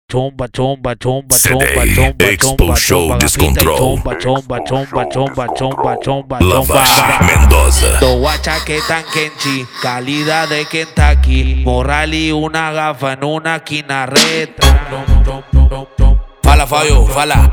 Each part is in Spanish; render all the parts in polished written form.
chomba, chomba, chomba, CD, chomba, chomba, Expo chomba, Show chomba, Descontrol. chomba, chomba, chomba, chomba, chomba, chomba, Lavash chomba. Mendoza. Dos guachaquetas Kenchi, calidad de Kentucky. Morral y una gafa en una esquina retra. Fala, Fabio, fala.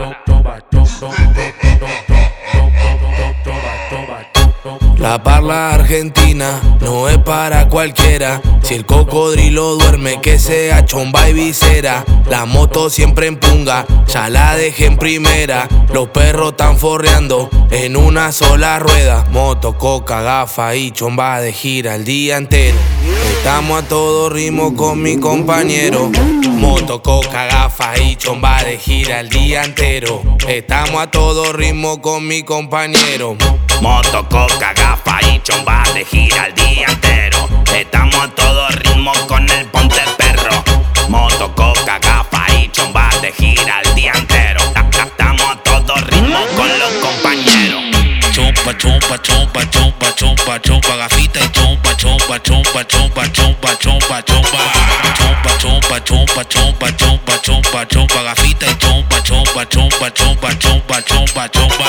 La parla argentina no es para cualquiera. Si el cocodrilo duerme, que sea chomba y visera. La moto siempre en punga, ya la dejé en primera. Los perros están forreando en una sola rueda. Moto, coca, gafa y chomba de gira el día entero. Estamos a todo ritmo con mi compañero. Moto, coca, gafa y chomba de gira el día entero. Estamos a todo ritmo con mi compañero. Moto, coca, gafa y chomba de gira el día entero. Estamos a todo ritmo con el ponte perro. Moto, coca, gafa y chomba de gira el día entero. Estamos a todo ritmo con los compañeros. Chomba, chomba, chomba, chomba, chomba, chomba, gafita y chomba, chomba, chomba, chomba, chomba, chomba, chomba. Chomba, chomba, chomba, chomba, chomba, chomba, chomba, gafita y chomba, chomba, chomba, chomba, chomba, chomba, chomba.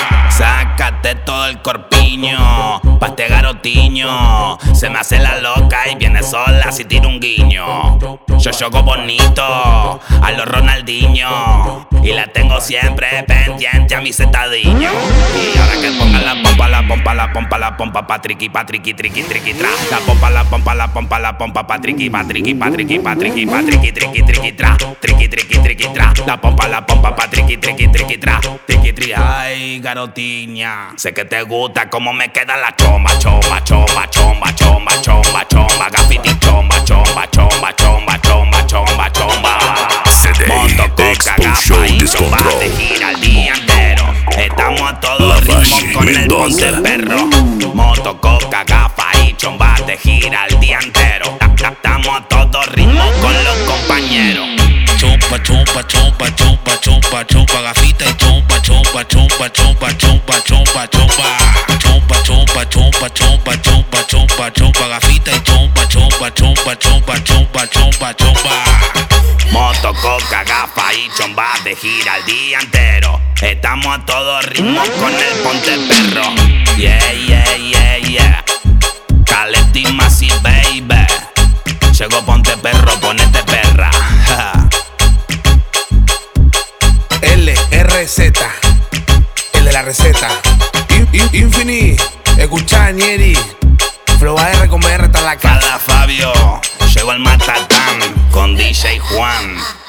Sácate todo el corpiño, pa' este garotiño. Se me hace la loca y viene sola si tiro un guiño. Yo juego bonito, a los Ronaldinho. Y la tengo siempre pendiente a mi setadiño. Y ahora que ponga la pompa, la pompa, la pompa, la pompa, pa' triqui, triqui, triqui, tra. La pompa, la pompa, la pompa, la pompa, pa' triqui, triqui, triqui, triqui, triqui, tra. Triqui, triqui, tra. La pompa, pa' triqui, triqui, tra. Triqui, tri, ay, garotiña. Sé que te gusta cómo me queda la chomba, chomba, chomba, chomba, chomba, chomba, chomba, gafiti, chomba, chomba, chomba, chomba, chomba, chomba, chomba. CD, Moto, coca, Expo gafa Show y chomba Descontrol. de gira el día entero. Estamos a todo Lavash ritmo con el Mendoza. ponte perro. Moto, coca, gafa y chomba de gira el día entero. Estamos a todo ritmo con los compañeros. Chomba, chomba, chomba, chomba, chomba, chomba, gafita y chomba, chomba, chomba, chomba, chomba, chomba, chomba. Chomba, chomba, chomba, chomba, chomba, chomba, chomba, gafita y chomba, chomba, chomba, chomba, chomba, chomba, chomba. Moto, coca, gafa y chomba de gira el día entero. Estamos a todo ritmo con el ponte perro. Yeah, yeah, yeah, yeah. Caletti Masi, baby. Llegó ponte perro, ponete perra. LRZ, el de la receta. Infini, escucha Nieri. Flow AR con BR está en la casa. Cada Fabio, llegó el Matatán con DJ Juan.